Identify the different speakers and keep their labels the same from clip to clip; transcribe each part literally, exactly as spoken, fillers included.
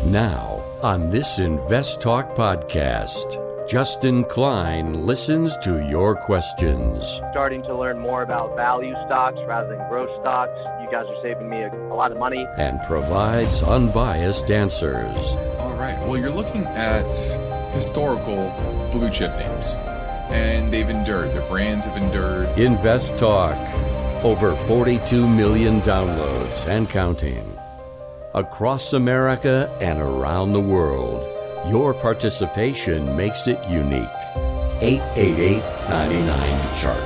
Speaker 1: Now, on this Invest Talk podcast, Justin Klein listens to your questions.
Speaker 2: Starting to learn more about value stocks rather than growth stocks. You guys are saving me a, a lot of money.
Speaker 1: And provides unbiased answers.
Speaker 3: All right. Well, you're looking at historical blue chip names, and they've endured. Their brands have endured.
Speaker 1: Invest Talk. Over forty-two million downloads and counting. Across America and around the world. Your participation makes it unique. eight eight eight, nine nine, chart.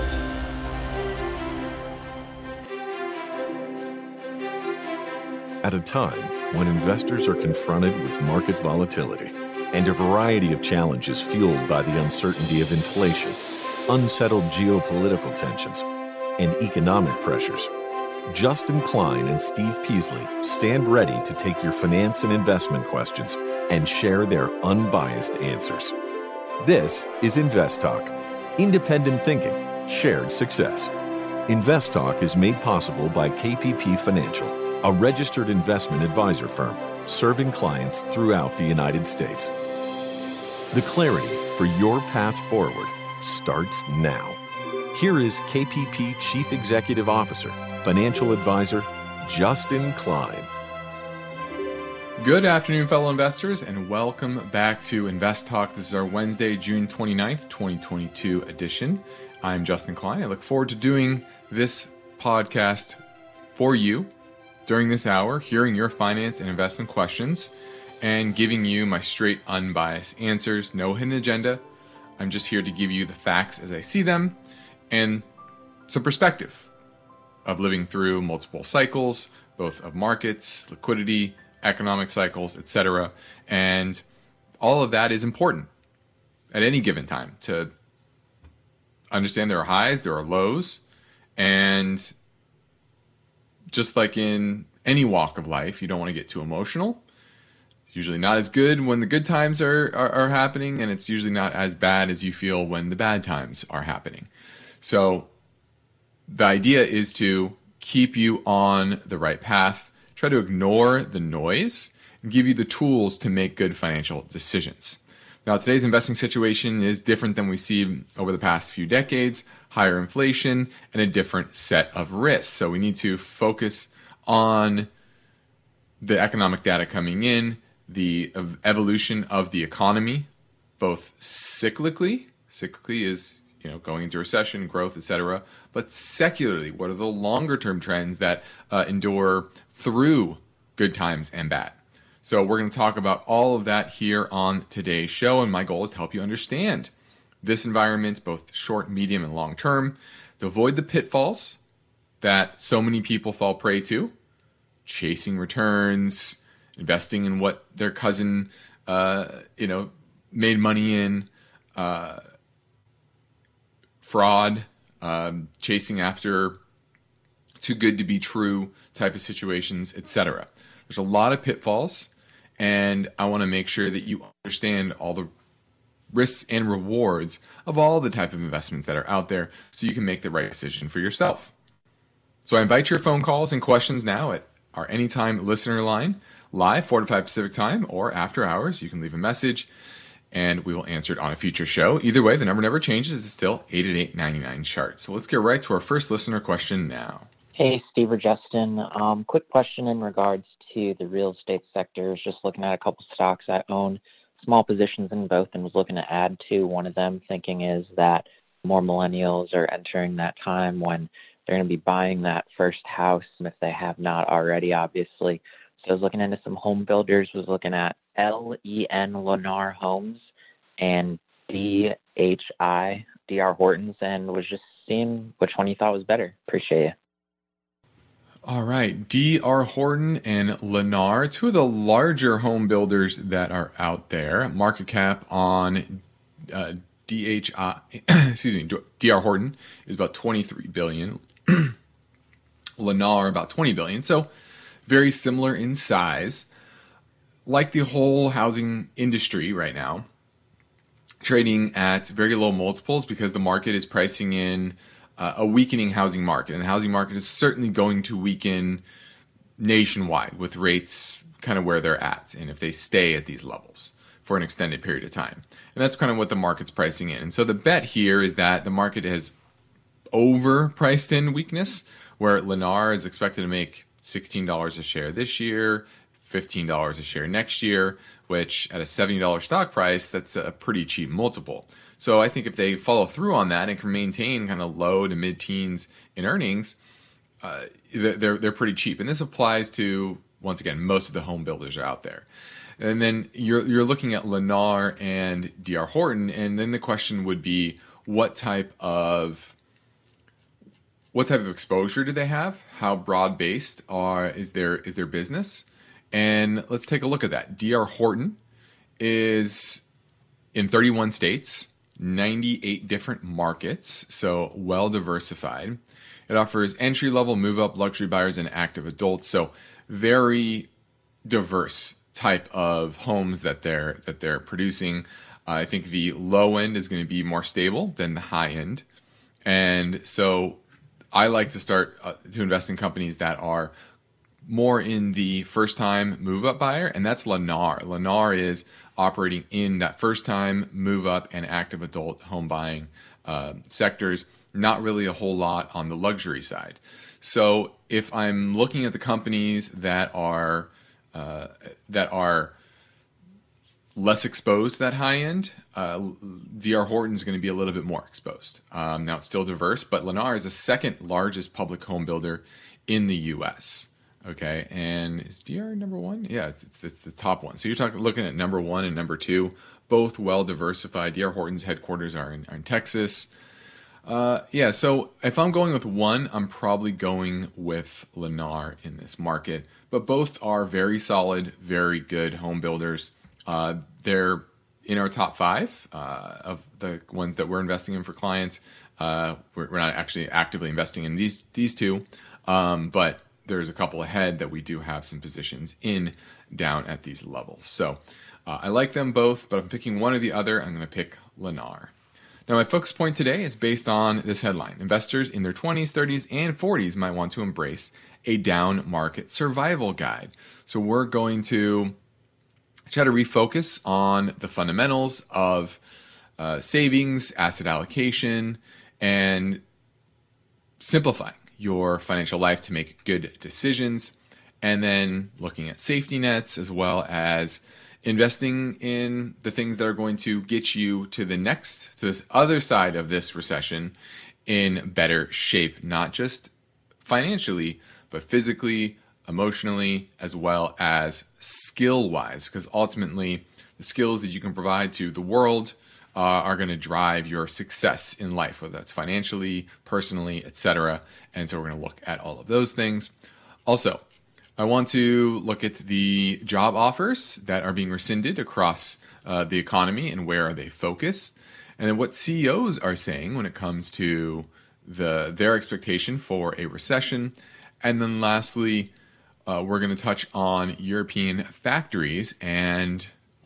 Speaker 4: At a time when investors are confronted with market volatility and a variety of challenges fueled by the uncertainty of inflation, unsettled geopolitical tensions, and economic pressures, Justin Klein and Steve Peasley stand ready to take your finance and investment questions and share their unbiased answers. This is Invest Talk, independent thinking, shared success. Invest Talk is made possible by K P P Financial, a registered investment advisor firm serving clients throughout the United States. The clarity for your path forward starts now. Here is K P P Chief Executive Officer, Financial Advisor, Justin Klein.
Speaker 3: Good afternoon, fellow investors, and welcome back to Invest Talk. This is our Wednesday, June twenty-ninth, twenty twenty-two edition. I'm Justin Klein. I look forward to doing this podcast for you during this hour, hearing your finance and investment questions, and giving you my straight, unbiased answers. No hidden agenda. I'm just here to give you the facts as I see them and some perspective of living through multiple cycles, both of markets, liquidity, economic cycles, et cetera. And all of that is important at any given time to understand there are highs, there are lows, and just like in any walk of life, you don't want to get too emotional. It's usually not as good when the good times are, are, are happening, and it's usually not as bad as you feel when the bad times are happening. So the idea is to keep you on the right path, try to ignore the noise, and give you the tools to make good financial decisions. Now, today's investing situation is different than we see over the past few decades, higher inflation, and a different set of risks. So we need to focus on the economic data coming in, the evolution of the economy, both cyclically, cyclically is you know, going into recession, growth, et cetera. But secularly, what are the longer term trends that uh, endure through good times and bad? So we're going to talk about all of that here on today's show. And my goal is to help you understand this environment, both short, medium, and long term, to avoid the pitfalls that so many people fall prey to, chasing returns, investing in what their cousin, uh, you know, made money in, uh, fraud, um, chasing after too good to be true type of situations, et cetera. There's a lot of pitfalls, and I want to make sure that you understand all the risks and rewards of all the type of investments that are out there so you can make the right decision for yourself. So I invite your phone calls and questions now at our anytime listener line, live four to five Pacific time, or after hours. You can leave a message and we will answer it on a future show. Either way, the number never changes. It's still eight eight eight, nine nine, chart. So let's get right to our first listener question now.
Speaker 5: Hey, Steve or Justin. Um, quick question in regards to the real estate sector. I was just looking at a couple stocks I own, small positions in both, and was looking to add to one of them. Thinking is that more millennials are entering that time when they're going to be buying that first house, if they have not already, obviously. So I was looking into some home builders, was looking at L E N Lennar Homes and D H I, D R Hortons, and was just seeing which one you thought was better. Appreciate you.
Speaker 3: All right, D R Horton and Lennar, two of the larger home builders that are out there. Market cap on uh, D H I, excuse me, D R Horton is about twenty-three billion dollars. Lennar about twenty billion dollars. So very similar in size. Like the whole housing industry right now, trading at very low multiples because the market is pricing in uh, a weakening housing market. And the housing market is certainly going to weaken nationwide with rates kind of where they're at and if they stay at these levels for an extended period of time. And that's kind of what the market's pricing in. And so the bet here is that the market has overpriced in weakness, where Lennar is expected to make sixteen dollars a share this year, fifteen dollars a share next year, which at a seventy dollars stock price, that's a pretty cheap multiple. So I think if they follow through on that and can maintain kind of low to mid-teens in earnings, uh, they're they're pretty cheap. And this applies to, once again, most of the home builders are out there. And then you're you're looking at Lennar and D R Horton, and then the question would be, what type of what type of exposure do they have? How broad-based are is their is their business? And let's take a look at that. D R Horton is in thirty-one states, ninety-eight different markets, so well diversified. It offers entry-level, move-up, luxury buyers, and active adults, so very diverse type of homes that they're that they're producing. Uh, I think the low end is going to be more stable than the high end, and so I like to start uh, to invest in companies that are more in the first-time move-up buyer, and that's Lennar. Lennar is operating in that first-time move-up and active adult home buying uh, sectors. Not really a whole lot on the luxury side. So if I'm looking at the companies that are uh, that are less exposed to that high end, uh, D R Horton is going to be a little bit more exposed. Um, now it's still diverse, but Lennar is the second largest public home builder in the U S. Okay, and is D R number one? Yeah, it's, it's, it's the top one. So you're talking looking at number one and number two, both well diversified. D R Horton's headquarters are in, are in Texas. Uh, yeah, so if I'm going with one, I'm probably going with Lennar in this market. But both are very solid, very good home builders. Uh, they're in our top five uh, of the ones that we're investing in for clients. Uh, we're, we're not actually actively investing in these these two, um, but there's a couple ahead that we do have some positions in down at these levels. So uh, I like them both, but if I'm picking one or the other, I'm going to pick Lennar. Now, my focus point today is based on this headline. Investors in their twenties, thirties, and forties might want to embrace a down market survival guide. So we're going to try to refocus on the fundamentals of uh, savings, asset allocation, and simplifying your financial life to make good decisions, and then looking at safety nets as well as investing in the things that are going to get you to the next, to this other side of this recession in better shape, not just financially, but physically, emotionally, as well as skill-wise, because ultimately the skills that you can provide to the world uh, are going to drive your success in life, whether that's financially, personally, et cetera. And so we're going to look at all of those things. Also, I want to look at the job offers that are being rescinded across uh, the economy and where are they focused, and then what C E Os are saying when it comes to the their expectation for a recession. And then lastly, uh, we're going to touch on European factories and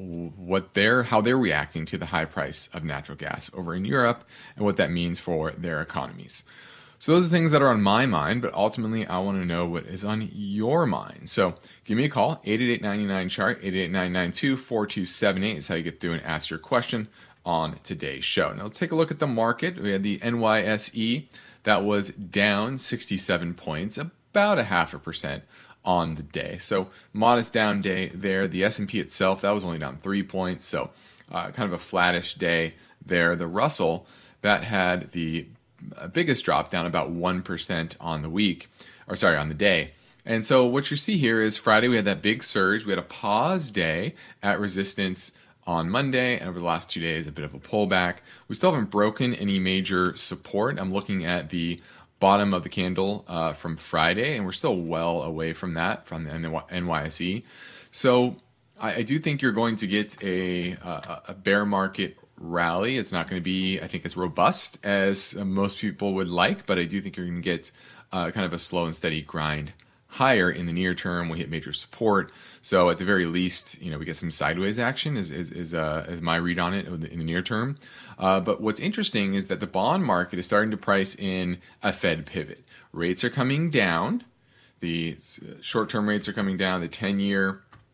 Speaker 3: what they're how they're reacting to the high price of natural gas over in Europe and what that means for their economies. So those are things that are on my mind, but ultimately I want to know what is on your mind. So give me a call, eight eight eight, nine nine, C H A R T, eight eight eight, nine nine two, four two seven eight is how you get through and ask your question on today's show. Now let's take a look at the market. We had the N Y S E that was down sixty-seven points, about a half a percent on the day. So modest down day there. The S and P itself, that was only down three points, so uh, kind of a flattish day there. The Russell, that had the biggest drop, down about one percent on the week, or sorry, on the day. And so what you see here is Friday we had that big surge. We had a pause day at resistance on Monday, and over the last two days, a bit of a pullback. We still haven't broken any major support. I'm looking at the bottom of the candle uh, from Friday, and we're still well away from that, from the N Y S E. So I, I do think you're going to get a, a, a bear market rally. It's not going to be, I think, as robust as most people would like, but I do think you're going to get uh, kind of a slow and steady grind higher in the near term. We hit major support, so at the very least, you know, we get some sideways action. Is is is, uh, is my read on it in the near term. Uh, but what's interesting is that the bond market is starting to price in a Fed pivot. Rates are coming down. The short-term rates are coming down. The ten-year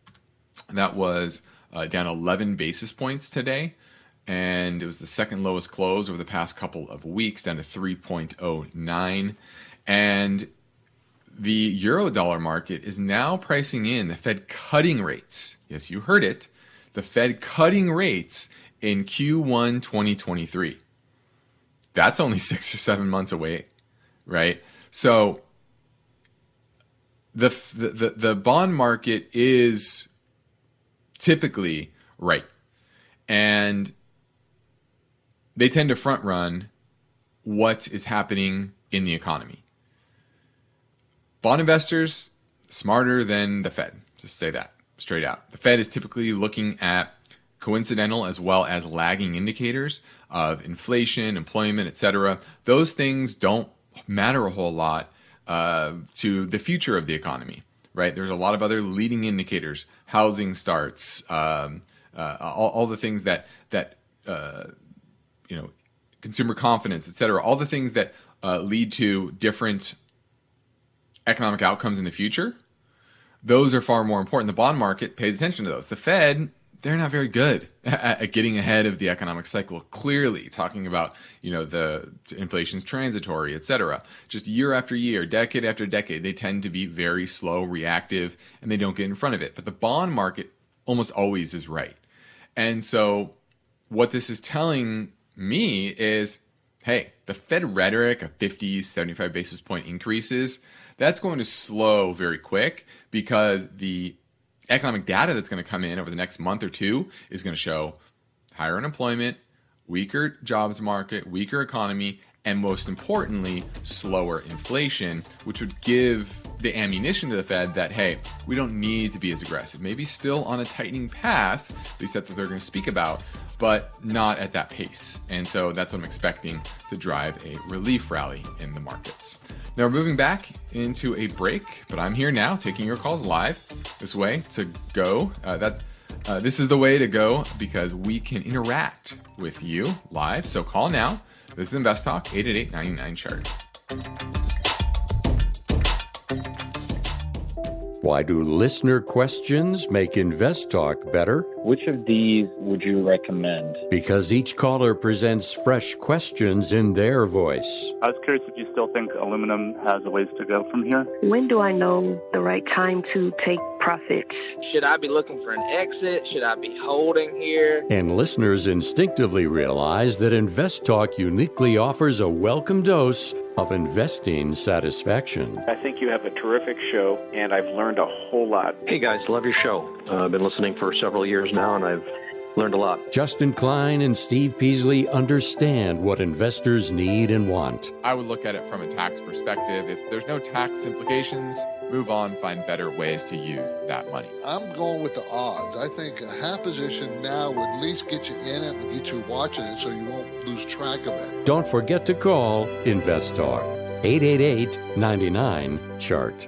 Speaker 3: That was uh, down eleven basis points today, and it was the second lowest close over the past couple of weeks, down to three point oh nine. And the euro dollar market is now pricing in the Fed cutting rates. Yes, you heard it. The Fed cutting rates in Q one twenty twenty-three. That's only six or seven months away, right? So the the the bond market is typically right, and they tend to front run what is happening in the economy. Bond investors, smarter than the Fed. Just say that straight out. The Fed is typically looking at coincidental as well as lagging indicators of inflation, employment, et cetera. Those things don't matter a whole lot uh, to the future of the economy, right? There's a lot of other leading indicators, housing starts, um, uh, all, all the things that that uh, you know, consumer confidence, et cetera. All the things that uh, lead to different economic outcomes in the future. Those are far more important. The bond market pays attention to those. The Fed, they're not very good at, at getting ahead of the economic cycle. Clearly, talking about, you know, the inflation's transitory, et cetera. Just year after year, decade after decade, they tend to be very slow, reactive, and they don't get in front of it. But the bond market almost always is right. And so what this is telling me is, hey, the Fed rhetoric of fifty, seventy-five basis point increases, that's going to slow very quick because the economic data that's going to come in over the next month or two is going to show higher unemployment, weaker jobs market, weaker economy, and most importantly, slower inflation, which would give the ammunition to the Fed that, hey, we don't need to be as aggressive. Maybe still on a tightening path, at least that's what they're going to speak about, but not at that pace. And so that's what I'm expecting to drive a relief rally in the markets. Now we're moving back into a break, but I'm here now taking your calls live. This way to go. Uh, that uh, this is the way to go because we can interact with you live. So call now. This is Invest Talk, eight eight eight, nine nine, chart.
Speaker 1: Why do listener questions make Invest Talk better?
Speaker 6: Which of these would you recommend?
Speaker 1: Because each caller presents fresh questions in their voice.
Speaker 7: I was curious if you still think aluminum has a ways to go from here.
Speaker 8: When do I know the right time to take profits?
Speaker 9: Should I be looking for an exit? Should I be holding here?
Speaker 1: And listeners instinctively realize that Invest Talk uniquely offers a welcome dose of investing satisfaction.
Speaker 10: I think you have a terrific show, and I've learned a whole lot.
Speaker 11: Hey guys, love your show. Uh, I've been listening for several years now, and I've learned a lot.
Speaker 1: Justin Klein and Steve Peasley understand what investors need and want.
Speaker 3: I would look at it from a tax perspective. If there's no tax implications, move on, find better ways to use that money.
Speaker 12: I'm going with the odds. I think a half position now would at least get you in it and get you watching it so you won't lose track of it.
Speaker 1: Don't forget to call Invest Talk, eight eight eight, nine nine, chart.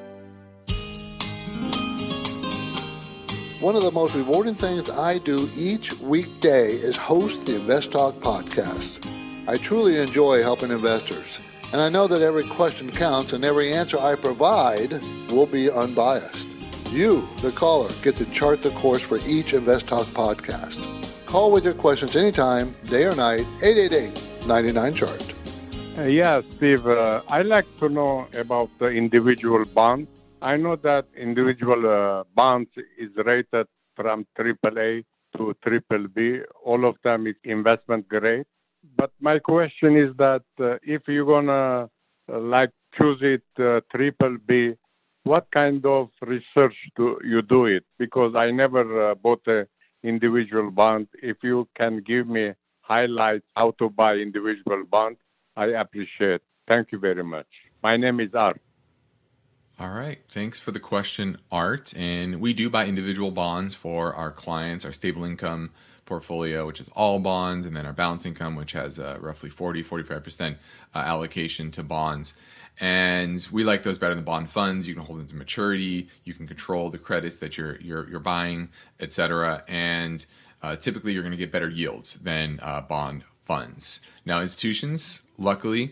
Speaker 12: One of the most rewarding things I do each weekday is host the Invest Talk podcast. I truly enjoy helping investors, and I know that every question counts and every answer I provide will be unbiased. You, the caller, get to chart the course for each Invest Talk podcast. Call with your questions anytime, day or night, eight eight eight, nine nine, chart.
Speaker 13: Uh, yeah, Steve, uh, I'd like to know about the individual bonds. I know that individual uh, bonds is rated from triple A to triple B. All of them is investment grade. But my question is that uh, if you're going to uh, like choose it uh, triple B, what kind of research do you do it? Because I never uh, bought an individual bond. If you can give me highlights how to buy individual bond, I appreciate it. Thank you very much. My name is Art.
Speaker 3: All right. Thanks for the question, Art. And we do buy individual bonds for our clients, our stable income portfolio, which is all bonds, and then our balanced income, which has uh, roughly forty, forty-five percent uh, allocation to bonds. And we like those better than bond funds. You can hold them to maturity. You can control the credits that you're you're, you're buying, et cetera. And uh, typically, you're going to get better yields than uh, bond funds. Now, institutions, luckily,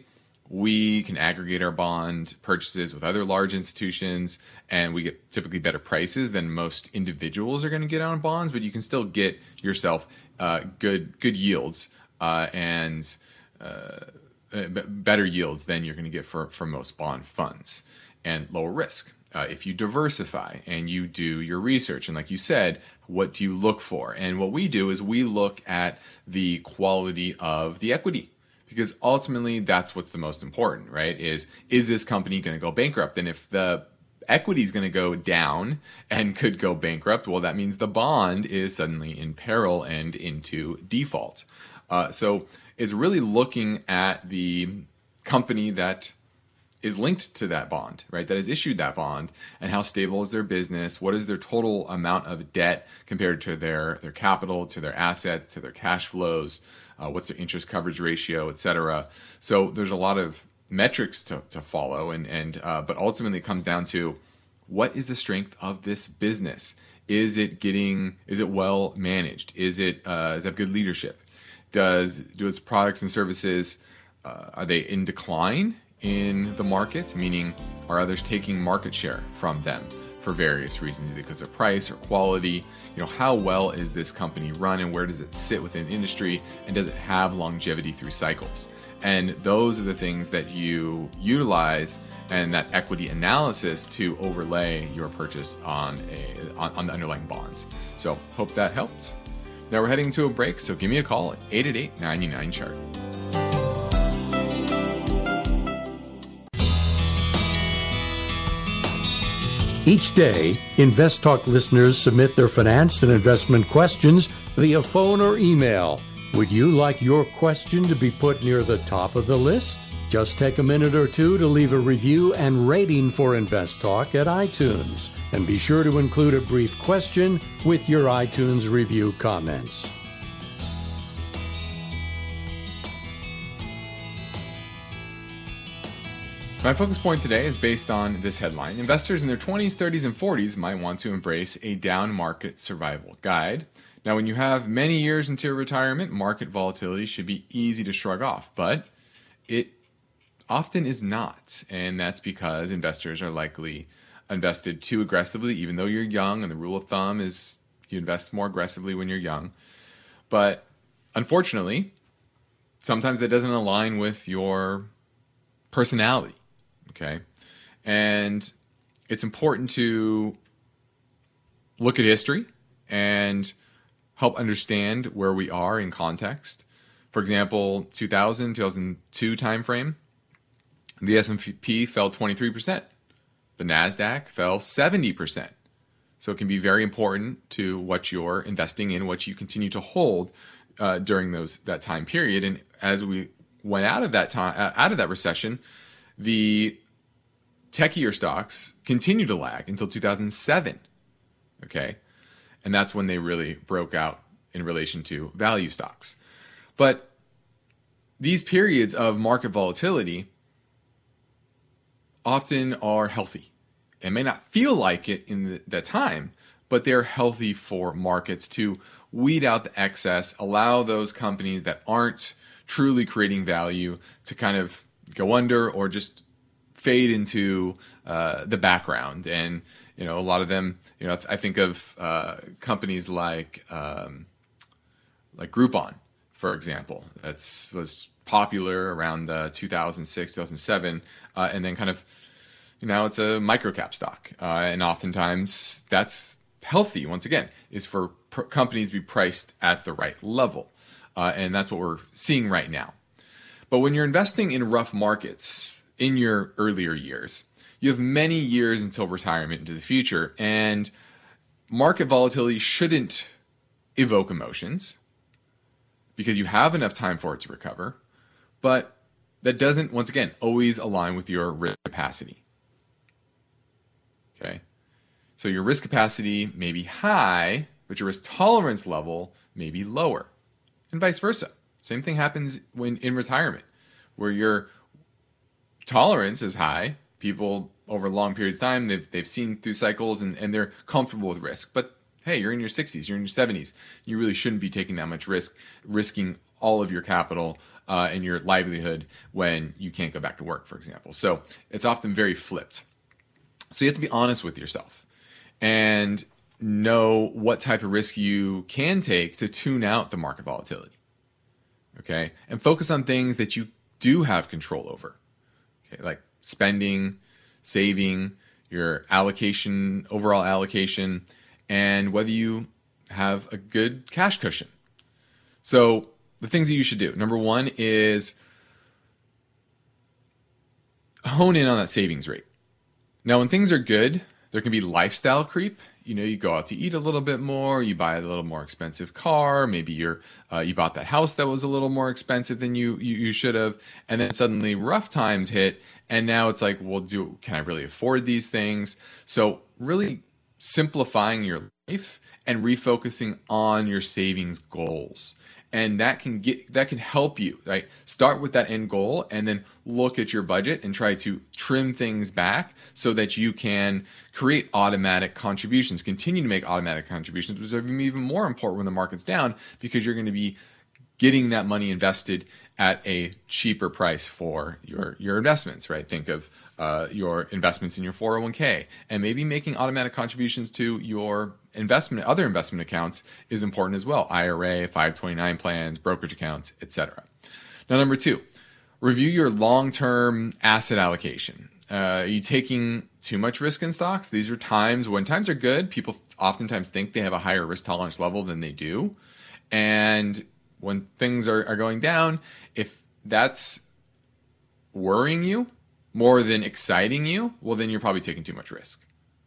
Speaker 3: we can aggregate our bond purchases with other large institutions, and we get typically better prices than most individuals are going to get on bonds, but you can still get yourself uh, good good yields uh, and uh, better yields than you're going to get for, for most bond funds, and lower risk. Uh, if you diversify and you do your research, and like you said, what do you look for? And what we do is we look at the quality of the equity, because ultimately that's what's the most important, right? Is is this company going to go bankrupt? And if the equity is going to go down and could go bankrupt, well, that means the bond is suddenly in peril and into default. Uh, so it's really looking at the company that is linked to that bond, right? That has issued that bond, and how stable is their business? What is their total amount of debt compared to their, their capital, to their assets, to their cash flows? Uh, what's their interest coverage ratio, et cetera? So there's a lot of metrics to, to follow, and, and uh, but ultimately it comes down to, what is the strength of this business? Is it getting, is it well managed? Is it, uh, does it have good leadership? Does, do its products and services, uh, are they in decline in the market, meaning are others taking market share from them for various reasons, either because of price or quality? You know, how well is this company run, and where does it sit within industry, and does it have longevity through cycles? And those are the things that you utilize, and that equity analysis, to overlay your purchase on a on, on the underlying bonds. So hope that helps. Now we're heading to a break, so give me a call at eight eight eight, nine nine, chart.
Speaker 1: Each day, InvestTalk listeners submit their finance and investment questions via phone or email. Would you like your question to be put near the top of the list? Just take a minute or two to leave a review and rating for InvestTalk at iTunes. And be sure to include a brief question with your iTunes review comments.
Speaker 3: My focus point today is based on this headline. Investors in their twenties, thirties, and forties might want to embrace a down market survival guide. Now, when you have many years into your retirement, market volatility should be easy to shrug off, but it often is not. And that's because investors are likely invested too aggressively, even though you're young, and the rule of thumb is you invest more aggressively when you're young. But unfortunately, sometimes that doesn't align with your personality. Okay. And it's important to look at history and help understand where we are in context. For example, two thousand, two thousand two timeframe, the S and P fell twenty-three percent. The NASDAQ fell seventy percent. So it can be very important to what you're investing in, what you continue to hold uh, during those that time period. And as we went out of that time, uh, out of that recession, the techier stocks continued to lag until two thousand seven. Okay. And that's when they really broke out in relation to value stocks. But these periods of market volatility often are healthy. It may not feel like it in the, that time, but they're healthy for markets to weed out the excess, allow those companies that aren't truly creating value to kind of go under or just fade into uh, the background. And, you know, a lot of them, you know, I think of uh, companies like um, like Groupon, for example, that's was popular around uh, two thousand six, two thousand seven, uh, and then kind of, you know, it's a microcap stock. Uh, and oftentimes that's healthy, once again, is for pr- companies to be priced at the right level. Uh, and that's what we're seeing right now. But when you're investing in rough markets in your earlier years, you have many years until retirement into the future, and market volatility shouldn't evoke emotions because you have enough time for it to recover, but that doesn't, once again, always align with your risk capacity. Okay? So your risk capacity may be high, but your risk tolerance level may be lower, and vice versa. Same thing happens when in retirement, where your tolerance is high. People over long periods of time, they've they've seen through cycles and, and they're comfortable with risk. But hey, you're in your sixties, you're in your seventies. You really shouldn't be taking that much risk, risking all of your capital uh, and your livelihood when you can't go back to work, for example. So it's often very flipped. So you have to be honest with yourself and know what type of risk you can take to tune out the market volatility. Okay, and focus on things that you do have control over. Okay, like spending, saving, your allocation, overall allocation, and whether you have a good cash cushion. So the things that you should do. Number one is hone in on that savings rate. Now, when things are good, there can be lifestyle creep. You know, you go out to eat a little bit more, you buy a little more expensive car, maybe you're uh, you bought that house that was a little more expensive than you, you you should have, and then suddenly rough times hit, and now it's like, well, do can I really afford these things? So really simplifying your life and refocusing on your savings goals. And that can get that can help you, right? Start with that end goal and then look at your budget and try to trim things back so that you can create automatic contributions, continue to make automatic contributions, which are even more important when the market's down because you're going to be getting that money invested at a cheaper price for your, your investments, right? Think of uh, your investments in your four oh one k, and maybe making automatic contributions to your investment, other investment accounts is important as well. I R A, five twenty-nine plans, brokerage accounts, et cetera. Now, number two, review your long-term asset allocation. Uh, are you taking too much risk in stocks? These are times when times are good. People oftentimes think they have a higher risk tolerance level than they do. And when things are, are going down, if that's worrying you more than exciting you, well, then you're probably taking too much risk,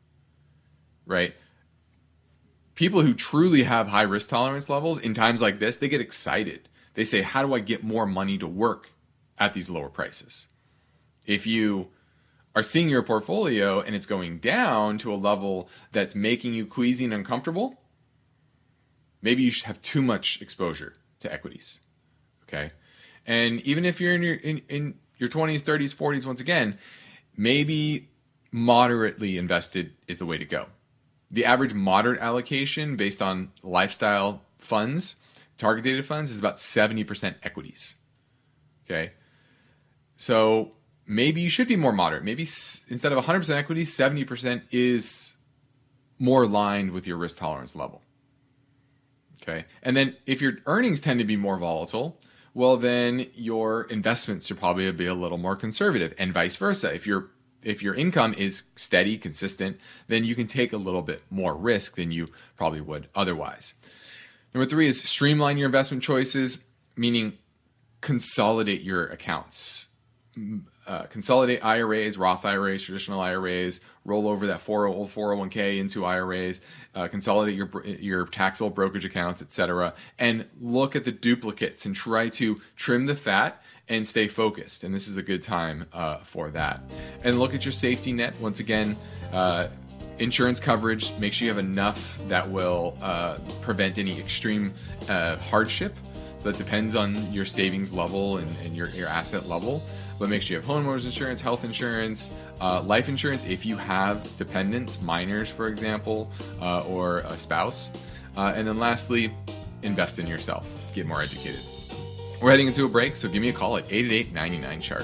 Speaker 3: right? People who truly have high risk tolerance levels in times like this, they get excited. They say, how do I get more money to work at these lower prices? If you are seeing your portfolio and it's going down to a level that's making you queasy and uncomfortable, maybe you should have too much exposure to equities, okay? And even if you're in your in, in your twenties, thirties, forties, once again, maybe moderately invested is the way to go. The average moderate allocation based on lifestyle funds, target dated funds, is about seventy percent equities, okay? So maybe you should be more moderate. Maybe s- instead of one hundred percent equities, seventy percent is more aligned with your risk tolerance level. Okay. And then if your earnings tend to be more volatile, well, then your investments should probably be a little more conservative, and vice versa. If your if your income is steady, consistent, then you can take a little bit more risk than you probably would otherwise. Number three is streamline your investment choices, meaning consolidate your accounts. Uh, consolidate I R As, Roth I R As, traditional I R As, roll over that four oh one k into I R As, uh, consolidate your your taxable brokerage accounts, et cetera, and look at the duplicates and try to trim the fat and stay focused. And this is a good time uh, for that. And look at your safety net. Once again, uh, insurance coverage, make sure you have enough that will uh, prevent any extreme uh, hardship. So that depends on your savings level and, and your, your asset level. But make sure you have homeowners insurance, health insurance, uh, life insurance if you have dependents, minors, for example, uh, or a spouse. Uh, and then lastly, invest in yourself. Get more educated. We're heading into a break, so give me a call at eight eight eight, nine nine, C H A R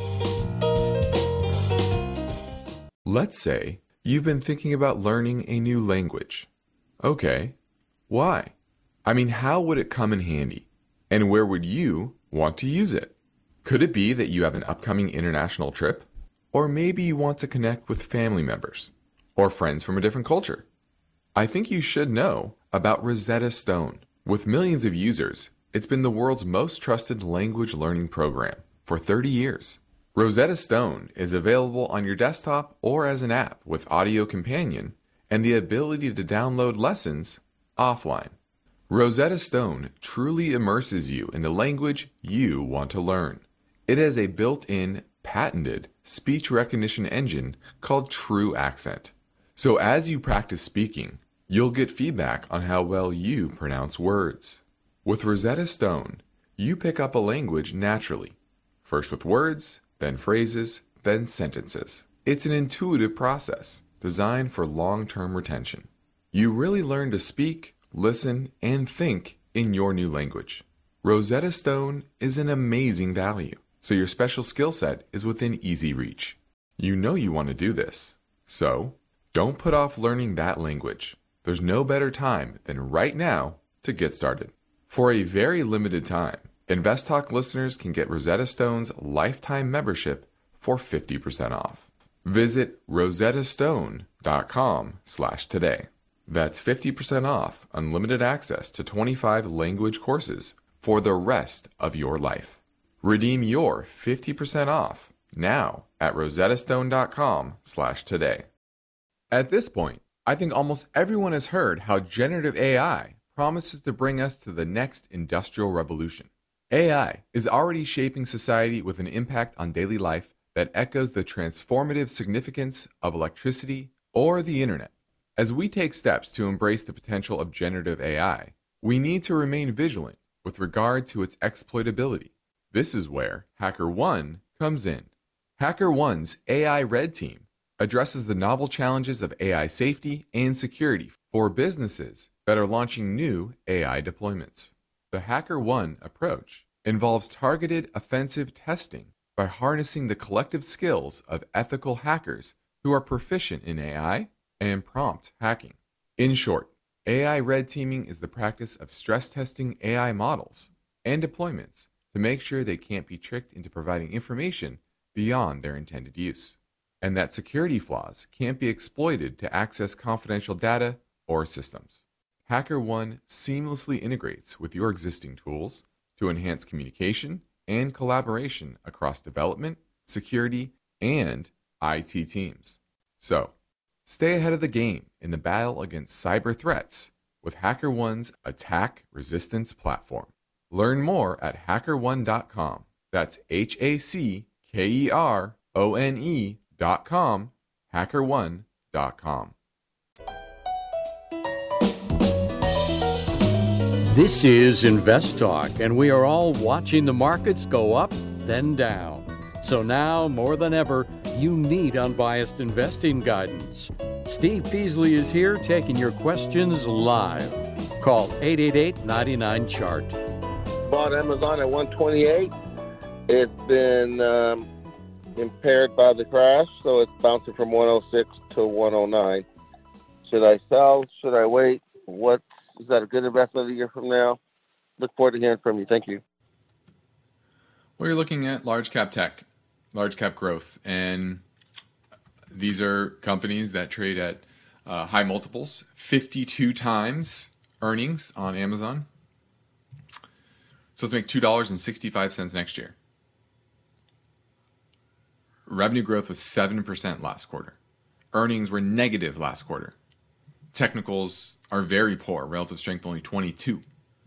Speaker 3: T.
Speaker 14: Let's say you've been thinking about learning a new language. Okay, why? I mean, how would it come in handy? And where would you want to use it? Could it be that you have an upcoming international trip? Or maybe you want to connect with family members or friends from a different culture? I think you should know about Rosetta Stone. With millions of users, it's been the world's most trusted language learning program for thirty years. Rosetta Stone is available on your desktop or as an app with Audio Companion and the ability to download lessons offline. Rosetta Stone truly immerses you in the language you want to learn. It has a built-in, patented speech recognition engine called True Accent. So as you practice speaking, you'll get feedback on how well you pronounce words. With Rosetta Stone, you pick up a language naturally, first with words, then phrases, then sentences. It's an intuitive process designed for long-term retention. You really learn to speak, listen, and think in your new language. Rosetta Stone is an amazing value, so your special skill set is within easy reach. You know you want to do this, so don't put off learning that language. There's no better time than right now to get started. For a very limited time, InvestTalk listeners can get Rosetta Stone's lifetime membership for fifty percent off. Visit rosettastone.com slash today. That's fifty percent off unlimited access to twenty-five language courses for the rest of your life. Redeem your fifty percent off now at rosettastone.com slash today. At this point, I think almost everyone has heard how generative A I promises to bring us to the next industrial revolution. A I is already shaping society with an impact on daily life that echoes the transformative significance of electricity or the internet. As we take steps to embrace the potential of generative A I, we need to remain vigilant with regard to its exploitability. This is where HackerOne comes in. HackerOne's A I Red Team addresses the novel challenges of A I safety and security for businesses that are launching new A I deployments. The HackerOne approach involves targeted offensive testing by harnessing the collective skills of ethical hackers who are proficient in A I and prompt hacking. In short, A I red teaming is the practice of stress testing A I models and deployments to make sure they can't be tricked into providing information beyond their intended use, and that security flaws can't be exploited to access confidential data or systems. HackerOne seamlessly integrates with your existing tools to enhance communication and collaboration across development, security, and I T teams. So, stay ahead of the game in the battle against cyber threats with HackerOne's attack resistance platform. Learn more at hacker one dot com. That's H A C K E R O N E dot com, hacker one dot com.
Speaker 1: This is Invest Talk, and we are all watching the markets go up, then down. So now, more than ever, you need unbiased investing guidance. Steve Peasley is here taking your questions live. Call eight eight eight, nine nine, C H A R T.
Speaker 15: Bought Amazon at one twenty-eight. It's been um, impaired by the crash, so it's bouncing from one oh six to one oh nine. Should I sell? Should I wait? What is that a good investment a year from now? Look forward to hearing from you. Thank you.
Speaker 3: Well, you're looking at large cap tech, large cap growth, and these are companies that trade at uh, high multiples, fifty-two times earnings on Amazon. So let's make two dollars and sixty-five cents next year. Revenue growth was seven percent last quarter. Earnings were negative last quarter. Technicals are very poor, relative strength only twenty-two.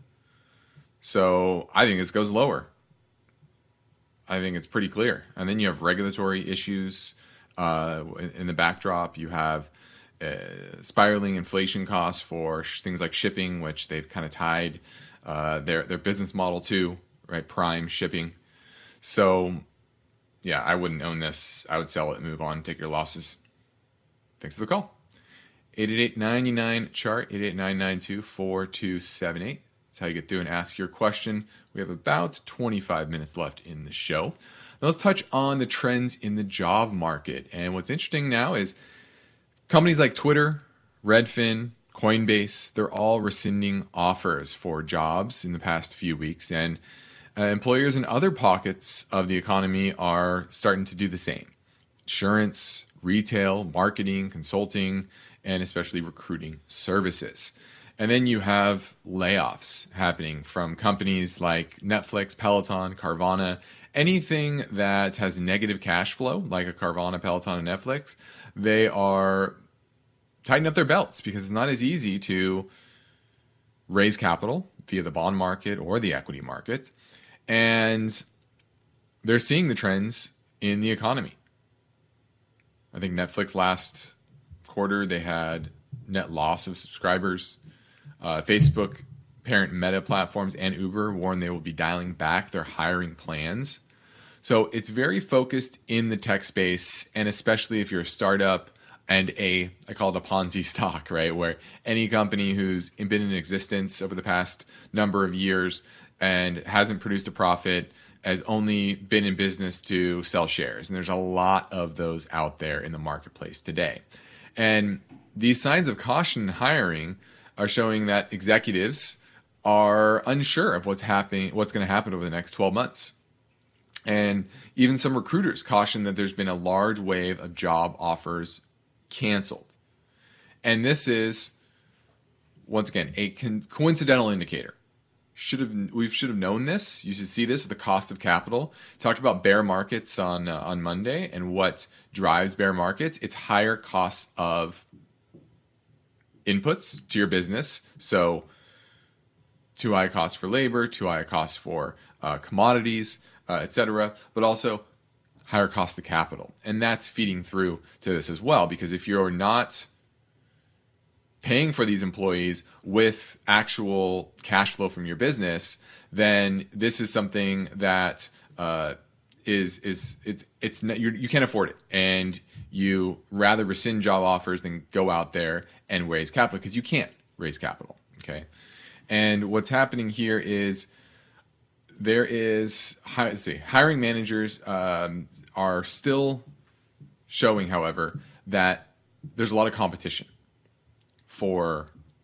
Speaker 3: So I think this goes lower. I think it's pretty clear. And then you have regulatory issues uh, in the backdrop. You have uh, spiraling inflation costs for sh- things like shipping, which they've kind of tied uh, their their business model to, right? Prime shipping. So yeah, I wouldn't own this. I would sell it and move on, take your losses. Thanks for the call. eight eight eight, nine nine, C H A R T, eight eight nine, nine two, four two seven eight. That's how you get through and ask your question. We have about twenty-five minutes left in the show. Now let's touch on the trends in the job market. And what's interesting now is companies like Twitter, Redfin, Coinbase, they're all rescinding offers for jobs in the past few weeks. And uh, employers in other pockets of the economy are starting to do the same. Insurance, retail, marketing, consulting, and especially recruiting services. And then you have layoffs happening from companies like Netflix, Peloton, Carvana, anything that has negative cash flow, like a Carvana, Peloton, and Netflix. They are tightening up their belts because it's not as easy to raise capital via the bond market or the equity market. And they're seeing the trends in the economy. I think Netflix last quarter, they had net loss of subscribers. Uh, Facebook, parent Meta platforms, and Uber warn they will be dialing back their hiring plans. So it's very focused in the tech space, and especially if you're a startup and a, I call it a Ponzi stock, right? Where any company who's been in existence over the past number of years and hasn't produced a profit, has only been in business to sell shares. And there's a lot of those out there in the marketplace today. And these signs of caution in hiring are showing that executives are unsure of what's happening, what's going to happen over the next twelve months. And even some recruiters caution that there's been a large wave of job offers canceled. And this is, once again, a con- coincidental indicator. Should have we should have known this. You should see this with the cost of capital. Talked about bear markets on uh, on Monday, and what drives bear markets. It's higher costs of inputs to your business. So too high cost for labor, too high cost for uh, commodities, uh, et cetera, but also higher cost of capital. And that's feeding through to this as well, because if you're not paying for these employees with actual cash flow from your business, then this is something that uh, is is it's it's not, you're, you can't afford it, and you rather rescind job offers than go out there and raise capital, because you can't raise capital. Okay, and what's happening here is there is let's see, hiring managers um, are still showing, however, that there's a lot of competition for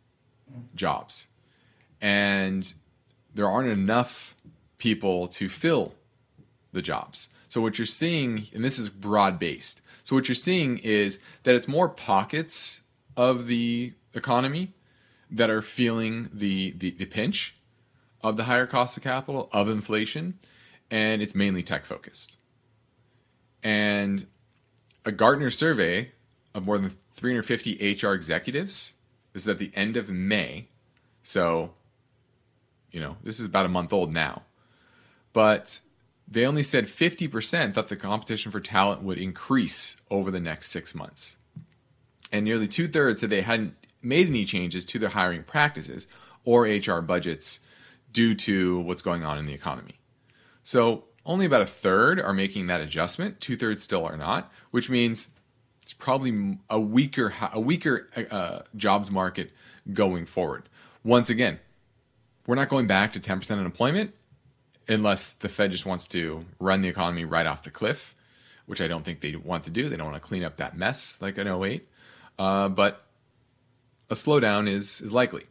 Speaker 3: jobs, and there aren't enough people to fill the jobs. So what you're seeing, and this is broad based, so what you're seeing is that it's more pockets of the economy that are feeling the, the, the pinch of the higher cost of capital, of inflation, and it's mainly tech focused. And a Gartner survey of more than three hundred fifty H R executives, this is at the end of May, so, you know, this is about a month old now. But they only said fifty percent thought the competition for talent would increase over the next six months. And nearly two-thirds said they hadn't made any changes to their hiring practices or H R budgets due to what's going on in the economy. So only about a third are making that adjustment. Two-thirds still are not, which means it's probably a weaker a weaker uh, jobs market going forward. Once again, we're not going back to ten percent unemployment unless the Fed just wants to run the economy right off the cliff, which I don't think they want to do. They don't want to clean up that mess like in oh eight. Uh, but a slowdown is is likely.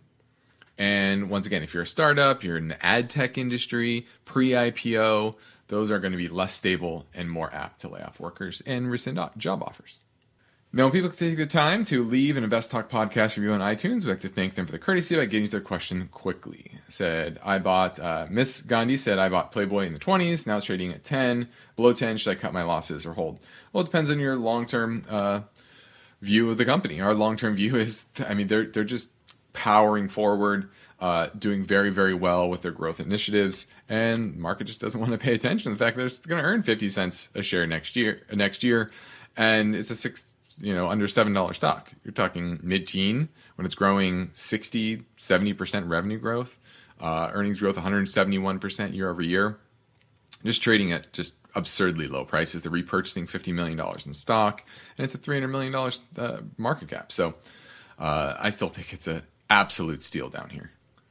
Speaker 3: And once again, if you're a startup, you're in the ad tech industry, pre-I P O, those are going to be less stable and more apt to lay off workers and rescind job offers. Now, when people take the time to leave an Invest Talk podcast review on iTunes, we'd like to thank them for the courtesy by getting to their question quickly. Said, I bought, uh, Miss Gandhi said, I bought Playboy in the twenties. Now it's trading at ten. Below ten, should I cut my losses or hold? Well, it depends on your long-term uh, view of the company. Our long-term view is, I mean, they're they're just powering forward, uh, doing very, very well with their growth initiatives, and the market just doesn't want to pay attention to the fact that it's going to earn fifty cents a share next year, next year, and it's a six. You know, under seven dollars stock. You're talking mid-teen when it's growing sixty, seventy percent revenue growth, uh, earnings growth one hundred seventy-one percent year over year. Just trading at just absurdly low prices. They're repurchasing fifty million dollars in stock, and it's a three hundred million dollars uh, market cap. So uh, I still think it's an absolute steal down here.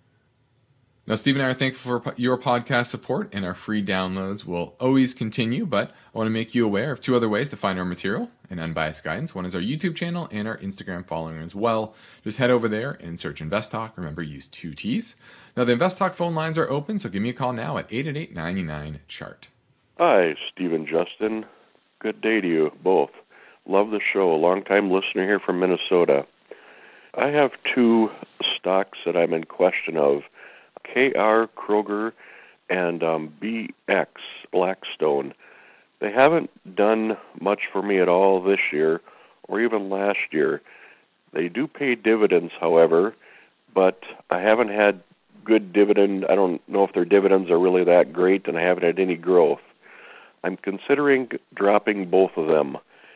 Speaker 3: Now, Steve and I are thankful for your podcast support, and our free downloads will always continue, but I want to make you aware of two other ways to find our material and unbiased guidance. One is our YouTube channel and our Instagram following as well. Just head over there and search Invest Talk. Remember, use two T's. Now, the Invest Talk phone lines are open, so give me a call now at eight eight eight, nine nine, C H A R T.
Speaker 16: Hi, Steve and Justin. Good day to you both. Love the show. A long-time listener here from Minnesota. I have two stocks that I'm in question of. K R, Kroger, and um, B X, Blackstone. They haven't done much for me at all this year or even last year. They do pay dividends, however, but I haven't had good dividend. I don't know if their dividends are really that great, and I haven't had any growth. I'm considering dropping both of them,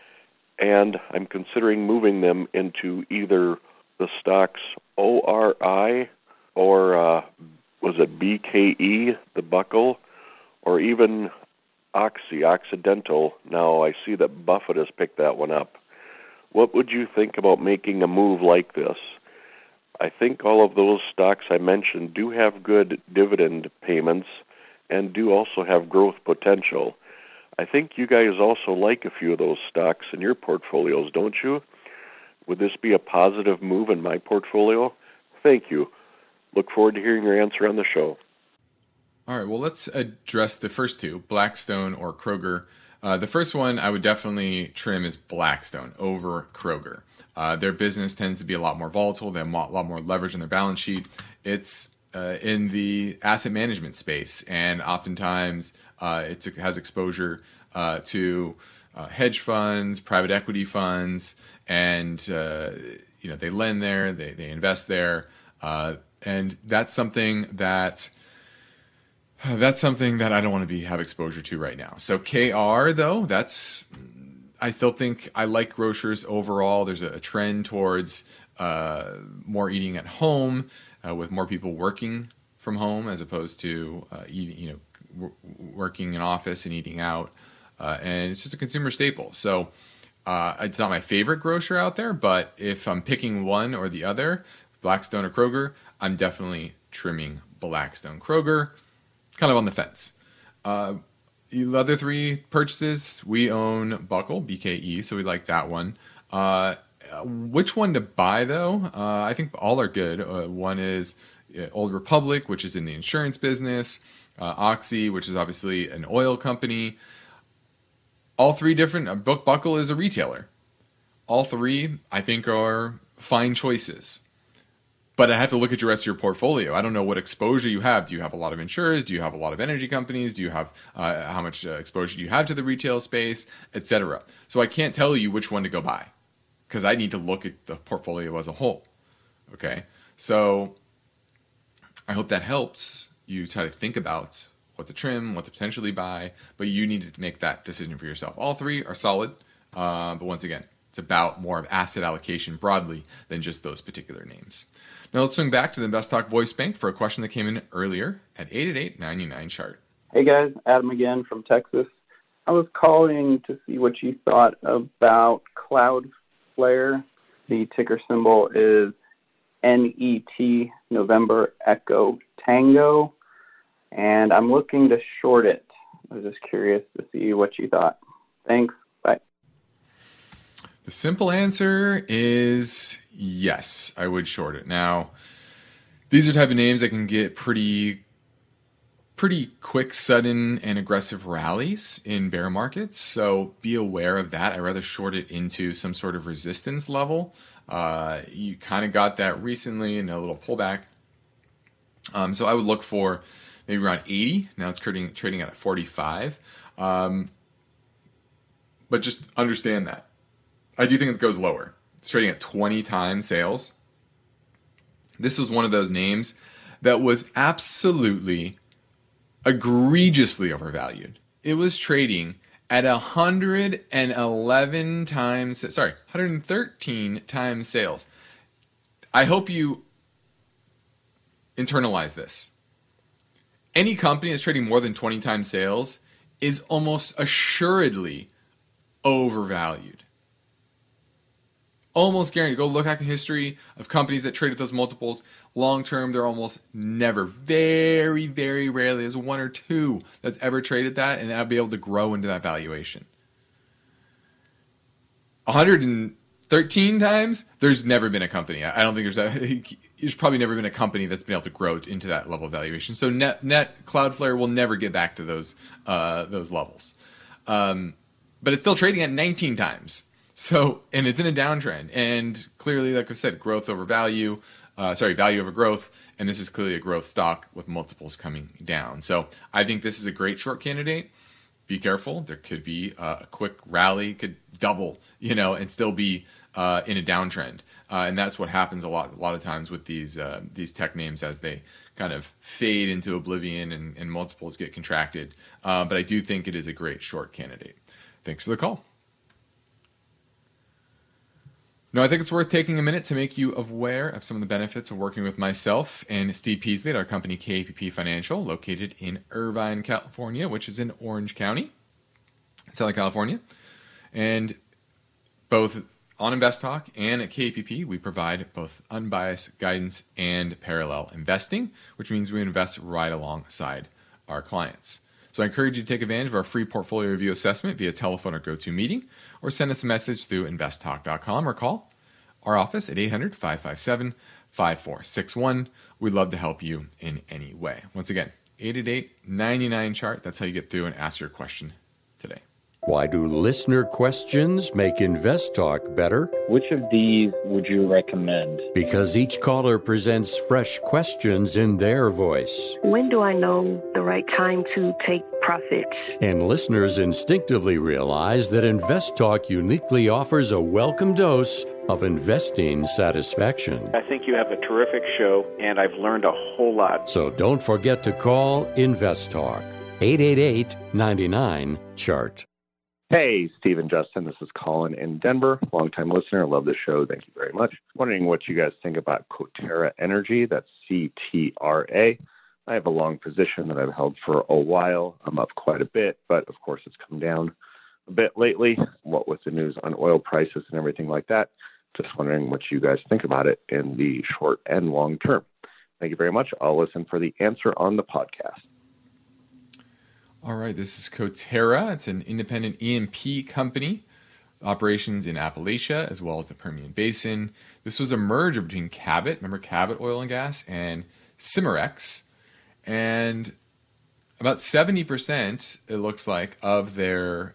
Speaker 16: and I'm considering moving them into either the stocks O R I or uh, was it B K E, the Buckle, or even Oxy, Occidental. Now I see that Buffett has picked that one up. What would you think about making a move like this? I think all of those stocks I mentioned do have good dividend payments and do also have growth potential. I think you guys also like a few of those stocks in your portfolios, don't you? Would this be a positive move in my portfolio? Thank you. Look forward to hearing your answer on the show.
Speaker 3: All right, well, let's address the first two, Blackstone or Kroger. Uh, the first one I would definitely trim is Blackstone over Kroger. Uh, their business tends to be a lot more volatile. They have a lot more leverage on their balance sheet. It's uh, in the asset management space, and oftentimes uh, it's, it has exposure uh, to uh, hedge funds, private equity funds, and uh, you know they lend there, they, they invest there, uh, and that's something that that's something that I don't want to be have exposure to right now. So K R though, that's I still think I like grocers overall. There's a, a trend towards uh, more eating at home, uh, with more people working from home as opposed to uh, eating, you know, w- working in office and eating out. Uh, and it's just a consumer staple. So uh, it's not my favorite grocer out there, but if I'm picking one or the other, Blackstone or Kroger, I'm definitely trimming Blackstone. Kroger, kind of on the fence. Uh, The other three purchases, we own Buckle, B K E, so we like that one. Uh, which one to buy, though? Uh, I think all are good. Uh, one is Old Republic, which is in the insurance business. Uh, Oxy, which is obviously an oil company. All three different. Uh, Buckle is a retailer. All three, I think, are fine choices. But I have to look at your rest of your portfolio. I don't know what exposure you have. Do you have a lot of insurers? Do you have a lot of energy companies? Do you have uh, how much uh, exposure do you have to the retail space, et cetera? So I can't tell you which one to go buy because I need to look at the portfolio as a whole. Okay, so I hope that helps you try to think about what to trim, what to potentially buy, but you need to make that decision for yourself. All three are solid, uh, but once again, it's about more of asset allocation broadly than just those particular names. Now let's swing back to the InvestTalk Voice Bank for a question that came in earlier at eight eight eight, nine nine, chart.
Speaker 17: Hey guys, Adam again from Texas. I was calling to see what you thought about Cloudflare. The ticker symbol is N E T, November Echo Tango, and I'm looking to short it. I was just curious to see what you thought. Thanks. Bye.
Speaker 3: The simple answer is yes, I would short it. Now, these are the type of names that can get pretty pretty quick, sudden, and aggressive rallies in bear markets. So be aware of that. I'd rather short it into some sort of resistance level. Uh, you kind of got that recently in a little pullback. Um, so I would look for maybe around eighty. Now it's trading, trading at forty-five. Um, but just understand that. I do think it goes lower. It's trading at twenty times sales. This is one of those names that was absolutely egregiously overvalued. It was trading at one hundred eleven times, sorry, one hundred thirteen times sales. I hope you internalize this. Any company that's trading more than twenty times sales is almost assuredly overvalued. Almost guaranteed. Go look back in history of companies that traded those multiples. Long term, they're almost never, very, very rarely, there's one or two that's ever traded that, and that'll be able to grow into that valuation. one hundred thirteen times, there's never been a company. I don't think there's a, there's probably never been a company that's been able to grow into that level of valuation. So net, net Cloudflare will never get back to those uh, those levels. Um, but it's still trading at nineteen times. So, and it's in a downtrend, and clearly, like I said, growth over value, uh, sorry, value over growth, and this is clearly a growth stock with multiples coming down. So I think this is a great short candidate. Be careful. There could be uh, a quick rally, could double, you know, and still be uh, in a downtrend. Uh, and that's what happens a lot, a lot of times with these uh, these tech names as they kind of fade into oblivion and, and multiples get contracted. Uh, but I do think it is a great short candidate. Thanks for the call. No, I think it's worth taking a minute to make you aware of some of the benefits of working with myself and Steve Peasley at our company K P P Financial, located in Irvine, California, which is in Orange County, Southern California. And both On Invest Talk and at K P P, we provide both unbiased guidance and parallel investing, which means we invest right alongside our clients. So I encourage you to take advantage of our free portfolio review assessment via telephone or GoToMeeting, or send us a message through invest talk dot com or call our office at eight hundred, five five seven, five four six one. We'd love to help you in any way. Once again, eight eight eight, nine nine, chart. That's how you get through and ask your question today.
Speaker 1: Why do listener questions make Invest Talk better?
Speaker 6: Which of these would you recommend?
Speaker 1: Because each caller presents fresh questions in their voice.
Speaker 8: When do I know the right time to take profits?
Speaker 1: And listeners instinctively realize that Invest Talk uniquely offers a welcome dose of investing satisfaction.
Speaker 10: I think you have a terrific show, and I've learned a whole lot.
Speaker 1: So don't forget to call Invest Talk, eight eight eight, nine nine, chart.
Speaker 18: Hey, Steve and Justin, this is Colin in Denver. Longtime listener, love the show. Thank you very much. Wondering what you guys think about Coterra Energy. That's C T R A. I have a long position that I've held for a while. I'm up quite a bit, but of course it's come down a bit lately. What with the news on oil prices and everything like that. Just wondering what you guys think about it in the short and long term. Thank you very much. I'll listen for the answer on the podcast.
Speaker 3: All right, this is Coterra. It's an independent E and P company, operations in Appalachia as well as the Permian Basin. This was a merger between Cabot, remember Cabot Oil and Gas, and Cimarex. And about seventy percent, it looks like, of their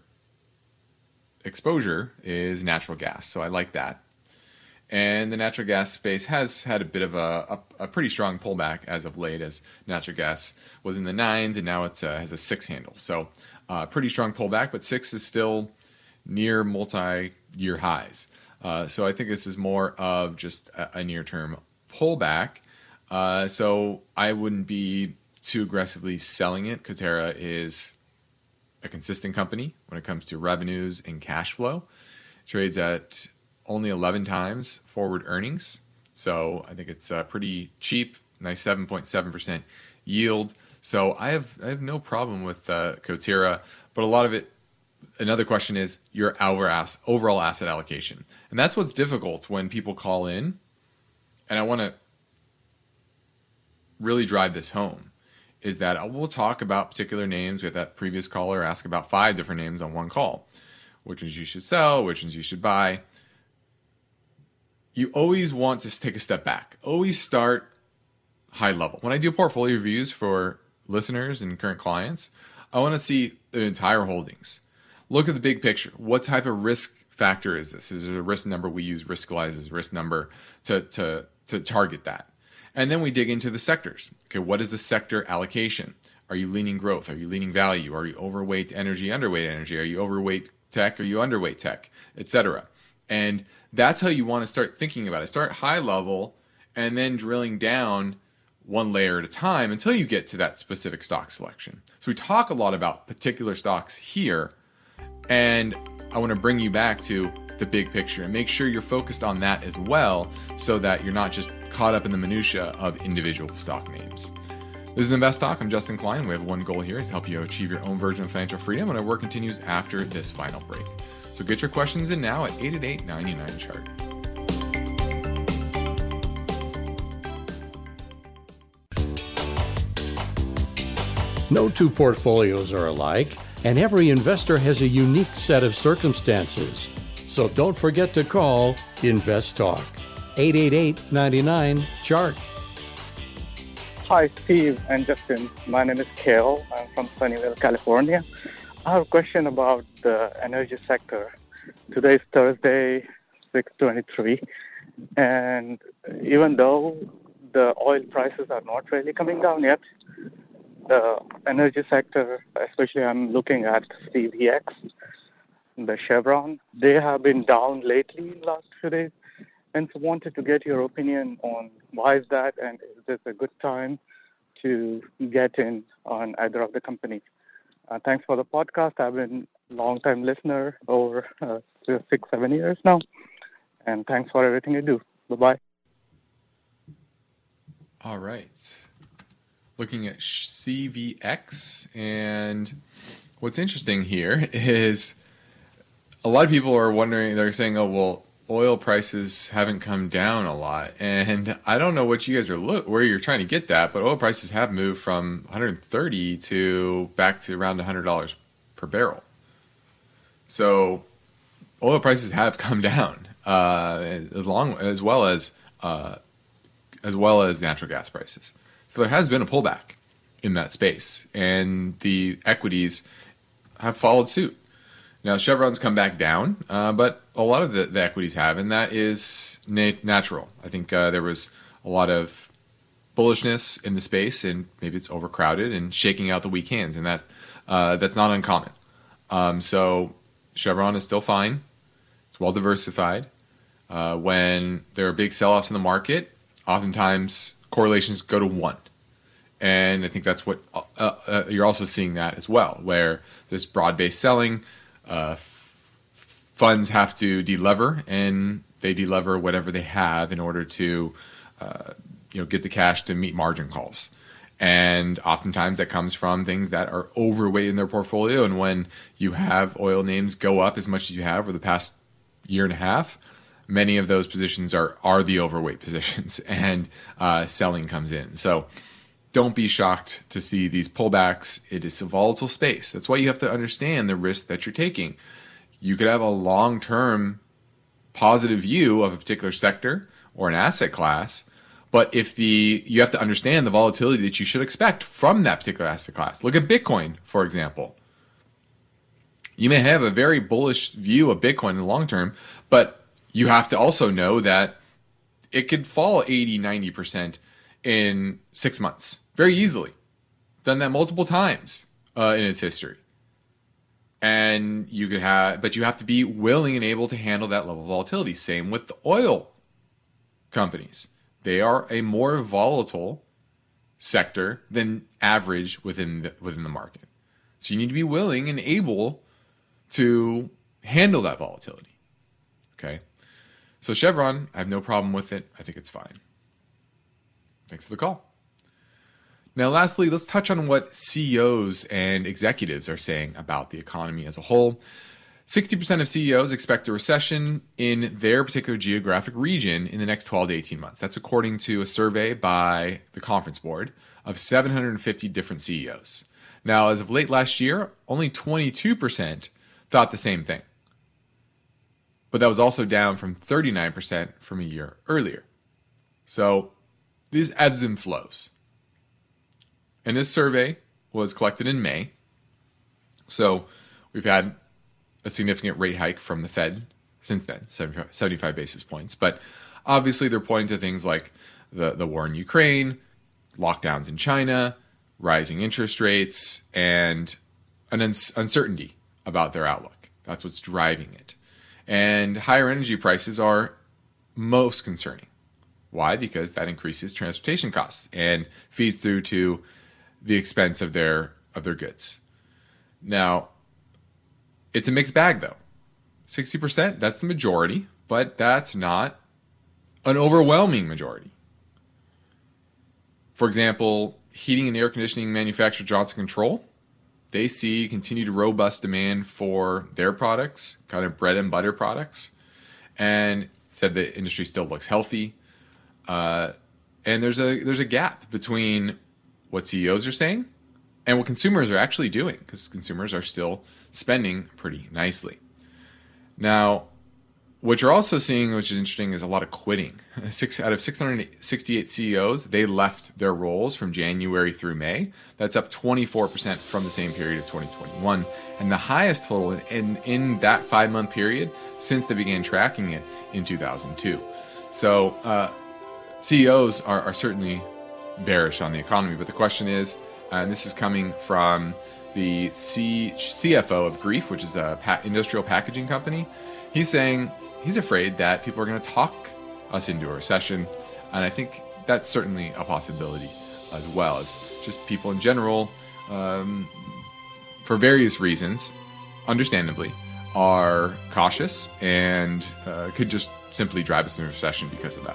Speaker 3: exposure is natural gas. So I like that. And the natural gas space has had a bit of a, a, a pretty strong pullback as of late, as natural gas was in the nines and now it uh, has a six handle. So uh, pretty strong pullback, but six is still near multi-year highs. Uh, so I think this is more of just a, a near-term pullback. Uh, so I wouldn't be too aggressively selling it. Coterra is a consistent company when it comes to revenues and cash flow. It trades at only eleven times forward earnings. So I think it's uh, pretty cheap, nice seven point seven percent yield. So I have I have no problem with uh, Coterra, but a lot of it, another question is your overall asset allocation. And that's what's difficult when people call in, and I want to really drive this home, is that we'll talk about particular names. We had that previous caller ask about five different names on one call. Which ones you should sell, which ones you should buy. You always want to take a step back. Always start high level. When I do portfolio reviews for listeners and current clients, I want to see the entire holdings. Look at the big picture. What type of risk factor is this? Is it a risk number? We use Riskalyze as a risk number to, to, to target that. And then we dig into the sectors. Okay, what is the sector allocation? Are you leaning growth? Are you leaning value? Are you overweight energy, underweight energy? Are you overweight tech? Are you underweight tech? Et cetera. And that's how you want to start thinking about it. Start high level and then drilling down one layer at a time until you get to that specific stock selection. So we talk a lot about particular stocks here, and I want to bring you back to the big picture and make sure you're focused on that as well, so that you're not just caught up in the minutia of individual stock names. This is Invest Talk. I'm Justin Klein, and we have one goal here, is to help you achieve your own version of financial freedom, and our work continues after this final break. So get your questions in now at eight eight eight, nine nine, chart.
Speaker 1: No two portfolios are alike, and every investor has a unique set of circumstances. So don't forget to call Invest Talk, eight eight eight, nine nine, chart.
Speaker 19: Hi, Steve and Justin. My name is Kale. I'm from Sunnyvale, California. I have a question about the energy sector. Today is Thursday, six twenty-three, and even though the oil prices are not really coming down yet, the energy sector, especially I'm looking at C V X, the Chevron, they have been down lately in the last few days, and so wanted to get your opinion on why is that, and is this a good time to get in on either of the companies? Uh, thanks for the podcast. I've been a long-time listener, over uh, six, seven years now. And thanks for everything you do. Bye-bye.
Speaker 3: All right. Looking at C V X, and what's interesting here is a lot of people are wondering, they're saying, oh, well, oil prices haven't come down a lot, and I don't know what you guys are look where you're trying to get that, but oil prices have moved from one hundred thirty to back to around one hundred dollars per barrel. So oil prices have come down, uh, as long as well as uh, as well as natural gas prices. So there has been a pullback in that space, and the equities have followed suit. Now, Chevron's come back down, uh, but a lot of the, the equities have, and that is nat- natural. I think uh, there was a lot of bullishness in the space, and maybe it's overcrowded and shaking out the weak hands, and that uh, that's not uncommon. Um, so Chevron is still fine. It's well diversified. Uh, when there are big sell-offs in the market, oftentimes correlations go to one. And I think that's what uh, uh, you're also seeing that as well, where there's broad-based selling. Uh, f- funds have to delever, and they delever whatever they have in order to, uh, you know, get the cash to meet margin calls. And oftentimes that comes from things that are overweight in their portfolio. And when you have oil names go up as much as you have over the past year and a half, many of those positions are are the overweight positions, and uh, selling comes in. So don't be shocked to see these pullbacks. It is a volatile space. That's why you have to understand the risk that you're taking. You could have a long-term positive view of a particular sector or an asset class, but if the you have to understand the volatility that you should expect from that particular asset class. Look at Bitcoin, for example. You may have a very bullish view of Bitcoin in the long term, but you have to also know that it could fall eighty, ninety percent in six months very easily. Done that multiple times uh, in its history. And you could have, but you have to be willing and able to handle that level of volatility. Same with the oil companies. They are a more volatile sector than average within the, within the market. So you need to be willing and able to handle that volatility. Okay. So Chevron, I have no problem with it. I think it's fine. Thanks for the call. Now, lastly, let's touch on what C E Os and executives are saying about the economy as a whole. sixty percent of C E Os expect a recession in their particular geographic region in the next twelve to eighteen months. That's according to a survey by the Conference Board of seven hundred fifty different C E Os. Now, as of late last year, only twenty-two percent thought the same thing. But that was also down from thirty-nine percent from a year earlier. So these ebbs and flows. And this survey was collected in May. So we've had a significant rate hike from the Fed since then, seventy-five basis points. But obviously they're pointing to things like the, the war in Ukraine, lockdowns in China, rising interest rates, and an uns- uncertainty about their outlook. That's what's driving it. And higher energy prices are most concerning. Why? Because that increases transportation costs and feeds through to the expense of their of their goods. Now, it's a mixed bag though. sixty percent, that's the majority, but that's not an overwhelming majority. For example, heating and air conditioning manufacturer Johnson Control, they see continued robust demand for their products, kind of bread and butter products, and said the industry still looks healthy. Uh, and there's a there's a gap between what C E Os are saying and what consumers are actually doing, because consumers are still spending pretty nicely. Now, what you're also seeing, which is interesting, is a lot of quitting. Six out of six hundred sixty-eight C E Os, they left their roles from January through May. That's up twenty-four percent from the same period of twenty twenty-one, and the highest total in, in, in that five-month period since they began tracking it in two thousand two. So uh, C E Os are, are certainly bearish on the economy, but the question is, uh, and this is coming from the C- CFO of Grief, which is a pa- industrial packaging company. He's saying he's afraid that people are going to talk us into a recession, and I think that's certainly a possibility as well, as just people in general, um, for various reasons, understandably, are cautious and uh, could just simply drive us into a recession because of that.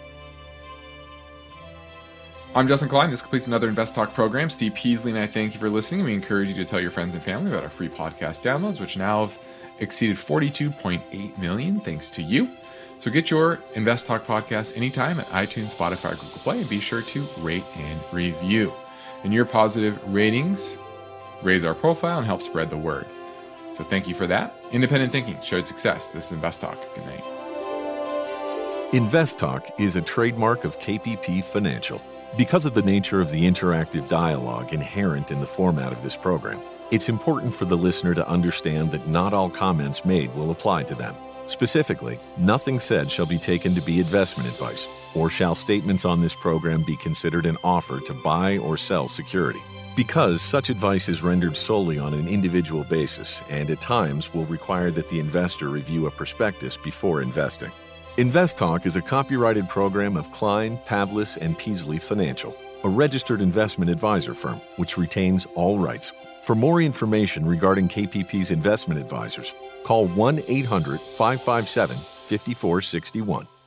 Speaker 3: I'm Justin Klein. This completes another Invest Talk program. Steve Peasley and I thank you for listening. We encourage you to tell your friends and family about our free podcast downloads, which now have exceeded forty-two point eight million, thanks to you. So get your Invest Talk podcast anytime at iTunes, Spotify, or Google Play, and be sure to rate and review. And your positive ratings raise our profile and help spread the word. So thank you for that. Independent thinking, shared success. This is Invest Talk. Good night.
Speaker 4: Invest Talk is a trademark of K P P Financial. Because of the nature of the interactive dialogue inherent in the format of this program, it's important for the listener to understand that not all comments made will apply to them. Specifically, nothing said shall be taken to be investment advice, or shall statements on this program be considered an offer to buy or sell security. Because such advice is rendered solely on an individual basis and at times will require that the investor review a prospectus before investing. Invest Talk is a copyrighted program of Klein, Pavlis, and Peasley Financial, a registered investment advisor firm which retains all rights. For more information regarding K P P's investment advisors, call one eight hundred, five five seven, five four six one.